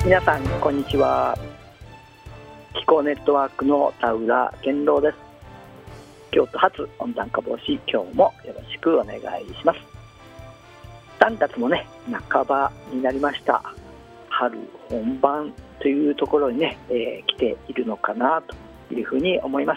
皆さんこんにちは。気候ネットワークの田浦健郎です。京都発温暖化防止、今日もよろしくお願いします。3月もね半ばになりました。春本番というところにね、来ているのかなというふうに思います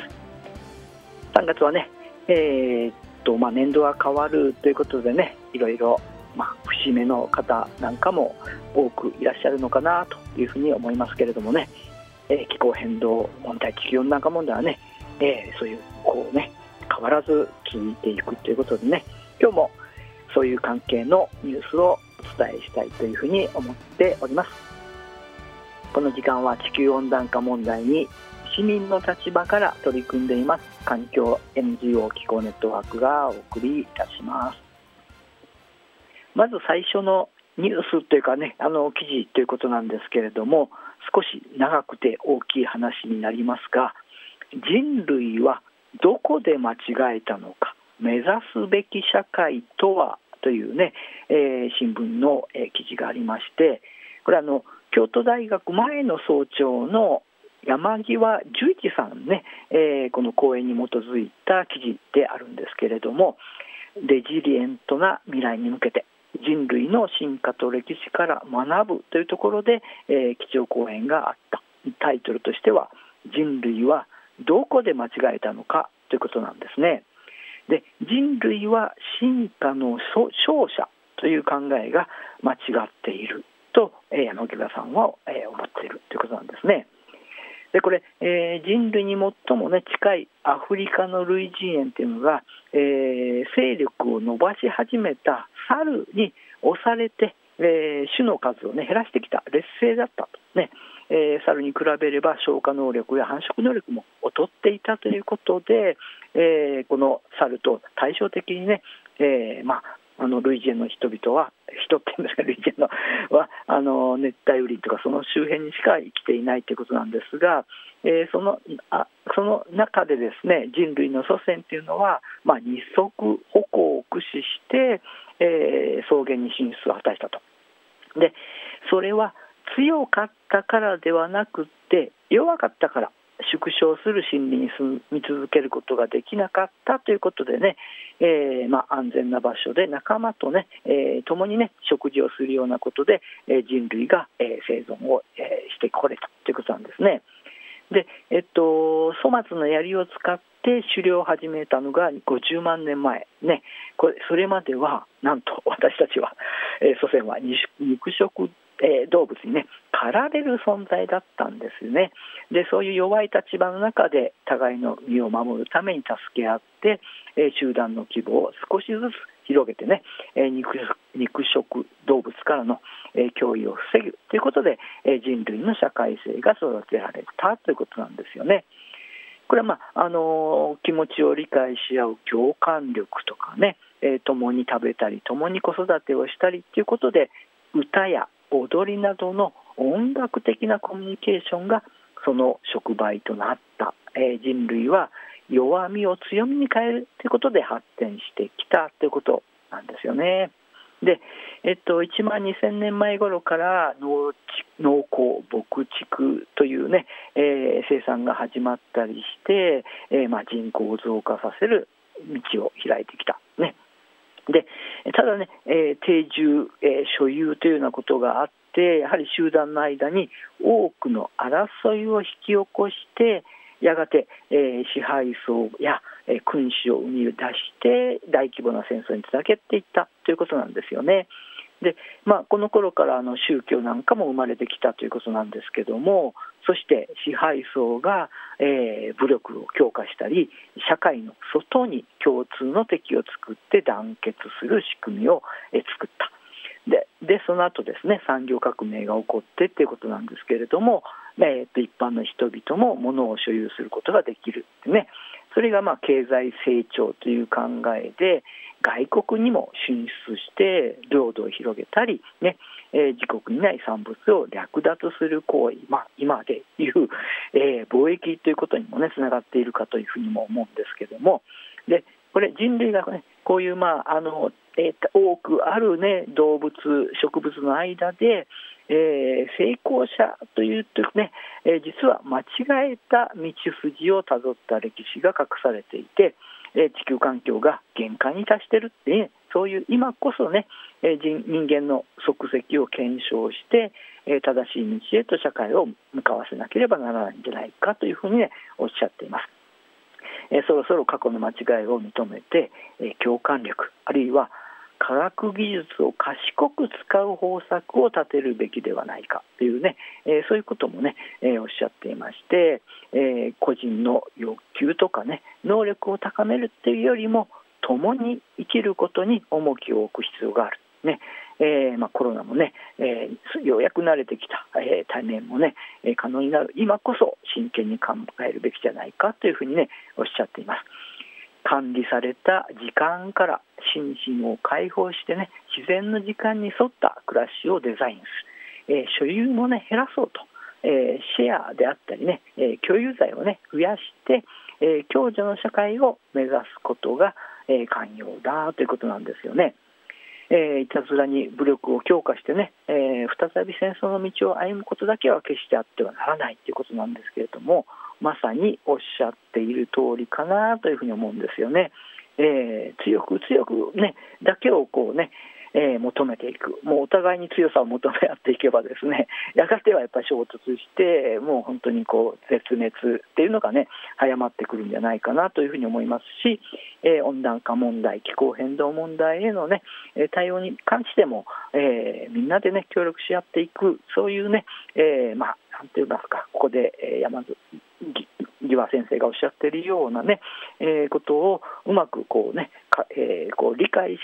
。3月はね、年度が変わるということでね、いろいろ節目の方なんかも多くいらっしゃるのかなというふうに思いますけれどもね、気候変動問題、地球温暖化問題はね、そういう変わらず続いていくということでね、今日もそういう関係のニュースをお伝えしたいというふうに思っております。この時間は地球温暖化問題に市民の立場から取り組んでいます環境 NGO 気候ネットワークがお送りいたします。まず最初のニュースというかね、記事ということなんですけれども、少し長くて大きい話になりますが、人類はどこで間違えたのか、目指すべき社会とはというね、新聞の、記事がありまして、これ京都大学前の総長の山際十一さんね、この講演に基づいた記事であるんですけれども、レジリエントな未来に向けて人類の進化と歴史から学ぶというところで、基調講演があった。タイトルとしては、人類はどこで間違えたのかということなんですね。で、人類は進化の勝者という考えが間違っていると、山際さんは、思っているということなんですね。でこれ、人類に最も、近いアフリカの類人猿というのが、勢力を伸ばし始めた猿に押されて、種の数を、減らしてきた劣勢だったと、猿に比べれば消化能力や繁殖能力も劣っていたということで、この猿と対照的に類人猿の人々は、人っていうんですか、類人猿は熱帯雨林とかその周辺にしか生きていないということなんですが、その中でですね、人類の祖先というのは、二足歩行を駆使して、草原に進出を果たしたと。でそれは強かったからではなくて、弱かったから縮小する森林に住み続けることができなかったということでね、安全な場所で仲間とね、共にね食事をするようなことで、人類が、生存を、してこれたということなんですね。で、粗末の槍を使って狩猟を始めたのが50万年前ね。それまではなんと私たちは、祖先は肉食動物にね狩られる存在だったんですよね。でそういう弱い立場の中で互いの身を守るために助け合って、集団の規模を少しずつ広げてね、肉食動物からの、脅威を防ぐということで、人類の社会性が育てられたということなんですよね。これは気持ちを理解し合う共感力とかね、共に食べたり共に子育てをしたりということで、歌や踊りなどの音楽的なコミュニケーションがその触媒となった。人類は弱みを強みに変えるということで発展してきたということなんですよね。で、1万2000年前頃から農耕牧畜というね、生産が始まったりして、人口を増加させる道を開いてきたね。でただね、定住、所有というようなことがあって、やはり集団の間に多くの争いを引き起こして、やがて、支配層や、君主を生み出して大規模な戦争につなげていったということなんですよね。でこの頃から宗教なんかも生まれてきたということなんですけども、そして支配層が、武力を強化したり、社会の外に共通の敵を作って団結する仕組みを、作った。でその後ですね、産業革命が起こってということなんですけれども、一般の人々も物を所有することができるってね、それが経済成長という考えで、外国にも進出して領土を広げたり、自国にない産物を略奪する行為、今でいう、貿易ということにもねつながっているかというふうにも思うんですけども、でこれ人類がねこういう多くあるね動物植物の間で、 成功者というとね、実は間違えた道筋をたどった歴史が隠されていて、地球環境が限界に達しているって、そういう今こそね、人間の足跡を検証して、正しい道へと社会を向かわせなければならないんじゃないかというふうにね、おっしゃっています。そろそろ過去の間違いを認めて、共感力あるいは科学技術を賢く使う方策を立てるべきではないかというね、そういうこともね、おっしゃっていまして、個人の欲求とかね、能力を高めるっていうよりも共に生きることに重きを置く必要があるね。コロナもね、ようやく慣れてきた、対面もね、可能になる今こそ真剣に考えるべきじゃないかというふうにね、おっしゃっています。管理された時間から心身を解放してね、自然の時間に沿った暮らしをデザインする、所有もね減らそうと、シェアであったりね、共有財をね増やして、共助の社会を目指すことが、寛容だということなんですよね。いたずらに武力を強化してね、再び戦争の道を歩むことだけは決してあってはならないということなんですけれども、まさにおっしゃっている通りかなというふうに思うんですよね。強くねだけをこうね、求めていく、もうお互いに強さを求め合っていけばですね、やがてはやっぱり衝突して、もう本当にこう絶滅っていうのがね早まってくるんじゃないかなというふうに思いますし、温暖化問題、気候変動問題へのね対応に関しても、みんなでね協力し合っていく、そういうね、なんて言いますか、ここで、山津義和先生がおっしゃっているようなね、ことをうまくこうねこう理解して、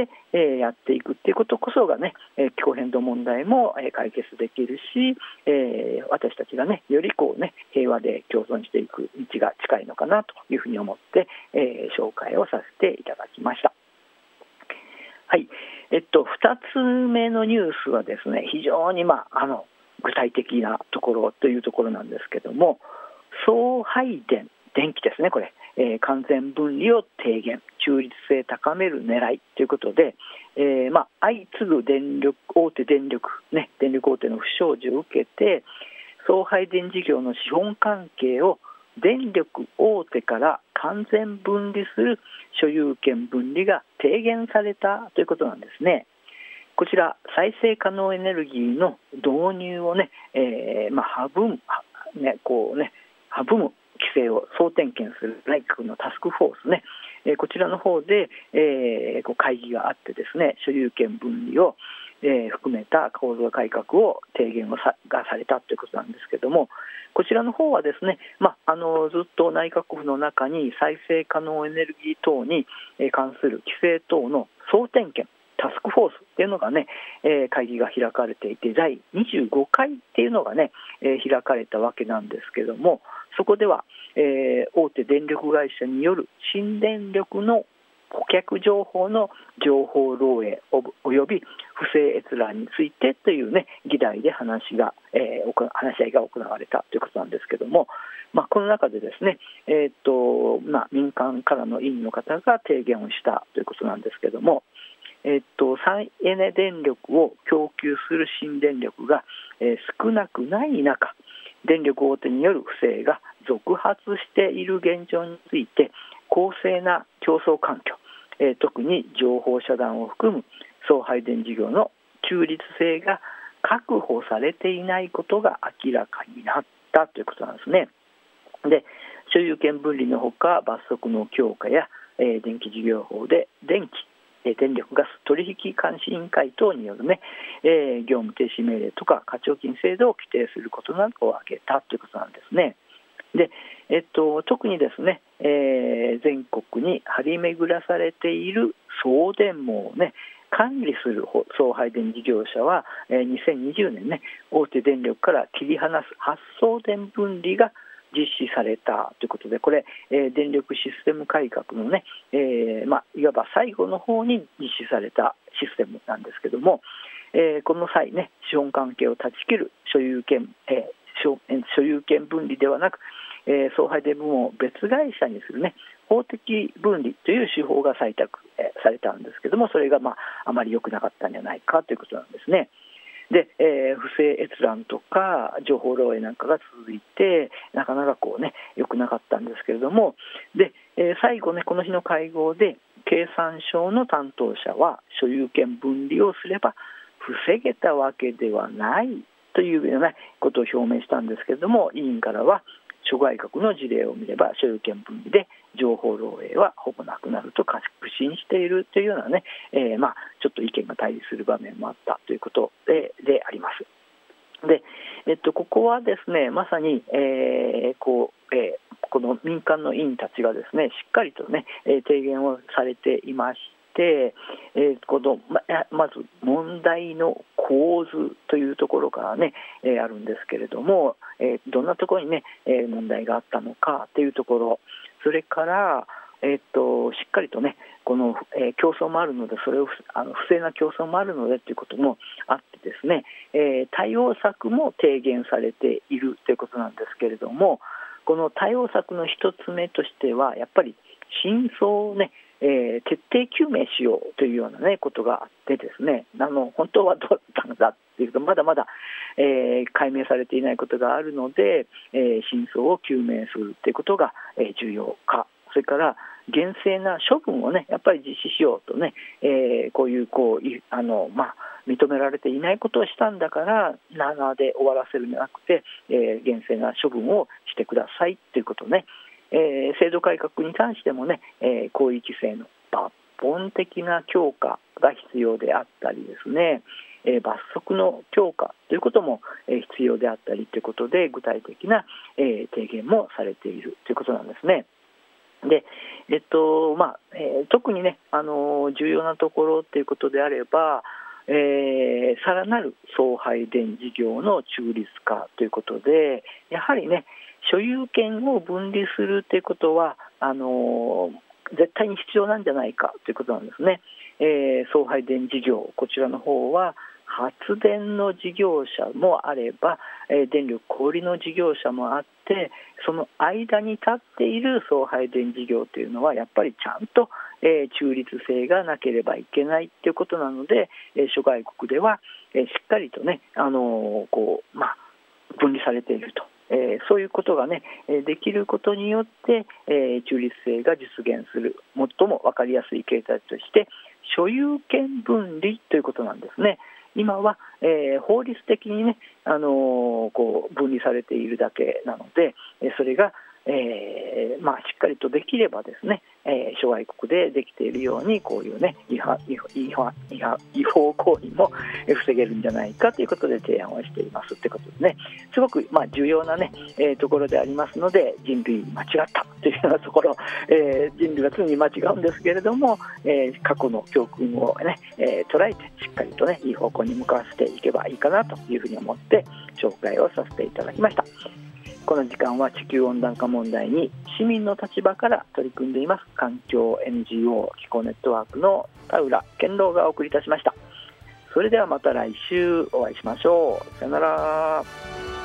やっていくっていうことこそがね、気候変動問題も、解決できるし、私たちがねよりこうね平和で共存していく道が近いのかなというふうに思って、紹介をさせていただきました。はい、2つ目のニュースはですね、非常に具体的なところというところなんですけども、送配電気ですね、これ、完全分離を低減、中立性高める狙いということで、相次ぐ大手電力大手の不祥事を受けて、送配電事業の資本関係を電力大手から完全分離する所有権分離が提言されたということなんですね。こちら再生可能エネルギーの導入をね、省む規制を総点検する内閣のタスクフォースね、こちらの方で、会議があってですね、所有権分離を、含めた構造改革を提言がされたということなんですけれども、こちらの方はですね、ずっと内閣府の中に再生可能エネルギー等に関する規制等の総点検タスクフォースっていうのがね、会議が開かれていて、第25回っていうのがね、開かれたわけなんですけども、そこでは、大手電力会社による新電力の顧客情報の情報漏洩および不正閲覧についてというね議題で話し合いが行われたということなんですけども、この中でですね、民間からの委員の方が提言をしたということなんですけども、再エネ電力を供給する新電力が、少なくない中、電力大手による不正が続発している現状について公正な競争環境、特に情報遮断を含む送配電事業の中立性が確保されていないことが明らかになったということなんですね。で、所有権分離のほか罰則の強化や、電気事業法で電力ガス取引監視委員会等によるね、業務停止命令とか課徴金制度を規定することなどを挙げたということなんですね。で、特にですね、全国に張り巡らされている送電網をね管理する送配電事業者は、2020年ね大手電力から切り離す発送電分離が実施されたということで、これ、電力システム改革のね、いわば最後の方に実施されたシステムなんですけども、この際ね資本関係を断ち切る所有権分離ではなく、送配電部門を別会社にするね法的分離という手法が採択、されたんですけども、それがあまり良くなかったんじゃないかということなんですね。 で、不正閲覧とか情報漏洩なんかが続いて、なかなか良くなかったんですけれども、で、最後ね、この日の会合で経産省の担当者は、所有権分離をすれば防げたわけではないというようなことを表明したんですけれども、委員からは、諸外国の事例を見れば所有権分離で情報漏洩はほぼなくなると確信しているというようなね、ちょっと意見が対立する場面もあったということであります。で、ここはですね、まさに、この民間の委員たちがですね、しっかりとね、提言をされていまして、まず問題の構図というところからね、あるんですけれども、どんなところにね、問題があったのかというところ、それからしっかりとね、この、競争もあるので、それを不正な競争もあるのでということもあってですね、対応策も提言されているということなんですけれども、この対応策の一つ目としては、やっぱり真相をね、徹底究明しようというような、ね、ことがあってですね、本当はどうだったのかというと、まだまだ、解明されていないことがあるので、真相を究明するということが、重要か。それから厳正な処分をね、やっぱり実施しようとね、認められていないことをしたんだから7で終わらせるんじゃなくて、厳正な処分をしてくださいということね。制度改革に関してもね、行為規制の抜本的な強化が必要であったりですね、罰則の強化ということも必要であったりということで、具体的な提言もされているということなんですね。で、特にね、重要なところということであれば、さらなる送配電事業の中立化ということで、やはりね、所有権を分離するということは絶対に必要なんじゃないかということなんですね。送配電事業、こちらの方は発電の事業者もあれば、電力小売りの事業者もあって、その間に立っている送配電事業というのはやっぱりちゃんと、中立性がなければいけないということなので、諸外国では、しっかりとね、分離されていると。そういうことがね、できることによって、中立性が実現する最も分かりやすい形態として所有権分離ということなんですね。今は、法律的にね、分離されているだけなので、それが、しっかりとできればですね、諸外国でできているようにこういうね違法行為も防げるんじゃないかということで提案をしていますということですね。すごく重要なね、ところでありますので、人類間違ったというようなところ、人類は常に間違うんですけれども、過去の教訓をね、捉えてしっかりとねいい方向に向かわせていけばいいかなというふうに思って紹介をさせていただきました。この時間は地球温暖化問題に市民の立場から取り組んでいます環境 NGO 気候ネットワークの田浦健郎がお送りいたしました。それではまた来週お会いしましょう。さよなら。